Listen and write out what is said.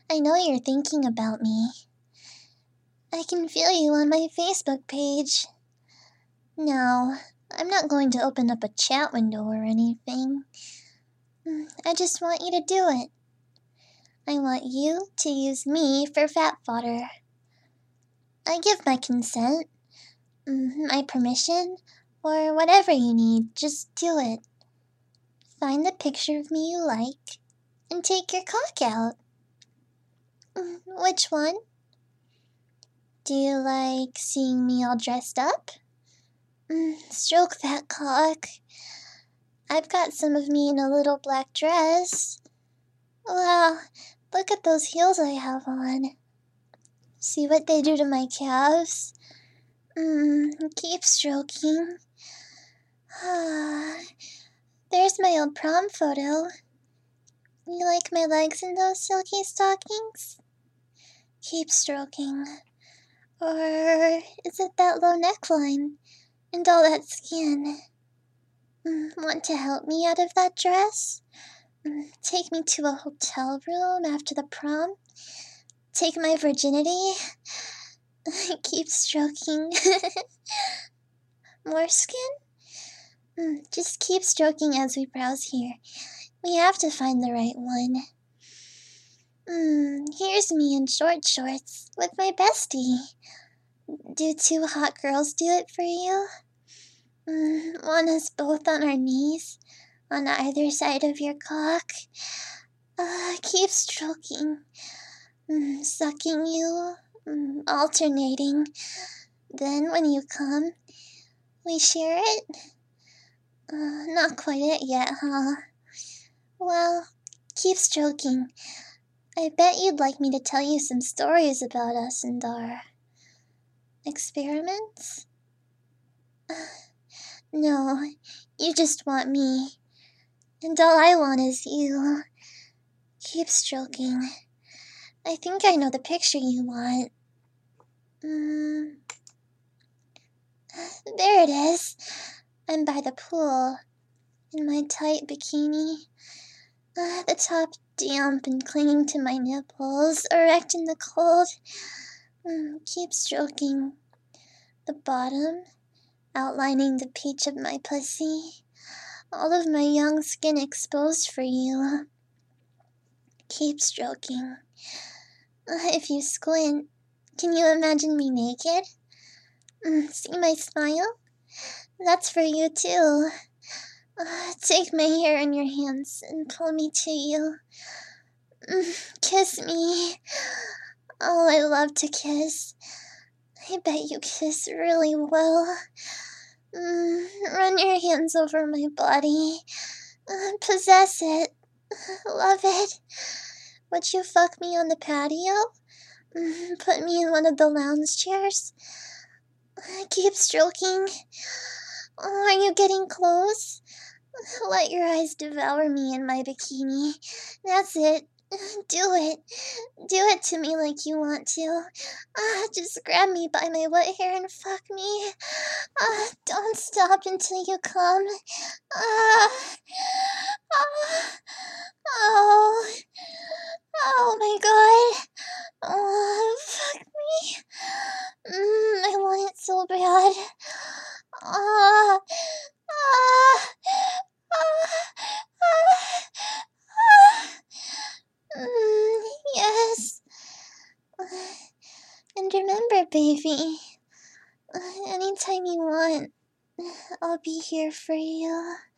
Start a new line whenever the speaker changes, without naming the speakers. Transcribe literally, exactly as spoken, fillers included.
I know you're thinking about me. I can feel you on my Facebook page. No, I'm not going to open up a chat window or anything. Mm, I just want you to do it. I want you to use me for fat fodder. I give my consent, mm, my permission, or whatever you need, just do it. Find the picture of me you like, and take your cock out. Mm, which one? Do you like seeing me all dressed up? Mm, stroke that cock. I've got some of me in a little black dress. Wow, look at those heels I have on. See what they do to my calves? Mmm, keep stroking. Ah, there's my old prom photo. You like my legs in those silky stockings? Keep stroking. Or is it that low neckline and all that skin? Mm, want to help me out of that dress? Mm, take me to a hotel room after the prom? Take my virginity? Keep stroking. More skin? Mm, just keep stroking as we browse here. We have to find the right one. Mm, here's me in short shorts with my bestie. Do two hot girls do it for you? Mm, want us both on our knees, on either side of your cock. Uh, keep stroking. Mm, sucking you. Mm, alternating. Then when you come, we share it? Uh, not quite it yet, huh? Well, keep stroking. I bet you'd like me to tell you some stories about us and our experiments? No, you just want me. And all I want is you. Keep stroking. I think I know the picture you want. Mm. There it is. I'm by the pool. In my tight bikini. Uh, the top damp and clinging to my nipples, erect in the cold. Mm, keep stroking. The bottom, outlining the peach of my pussy. All of my young skin exposed for you. Keep stroking. Uh, if you squint, can you imagine me naked? Mm, see my smile? That's for you too. Uh, take my hair in your hands and pull me to you. Mm, kiss me. Oh, I love to kiss. I bet you kiss really well. Mm, run your hands over my body. Uh, possess it. Love it. Would you fuck me on the patio? Mm, put me in one of the lounge chairs. Keep stroking. Oh, are you getting close? Let your eyes devour me in my bikini. That's it. Do it. Do it to me like you want to. Ah, just grab me by my wet hair and fuck me. Ah, don't stop until you come. Ah, ah, oh, oh my god. Oh, fuck me. Mm, I want it so bad. Ah, ah, ah, ah, ah. Mm, yes. And remember, baby, anytime you want, I'll be here for you.